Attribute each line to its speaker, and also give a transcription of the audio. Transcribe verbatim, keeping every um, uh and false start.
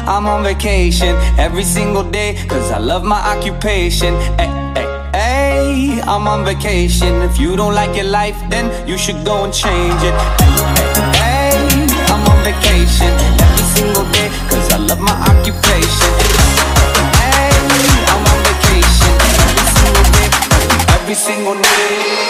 Speaker 1: I'm on vacation every single day, cause I love my occupation. Ay, ay, ay, I'm on vacation. If you don't like your life, then you should go and change it. Ay, ay, ay, I'm on vacation every single day, cause I love my occupation. Ay, I'm on vacation every single day, every single day.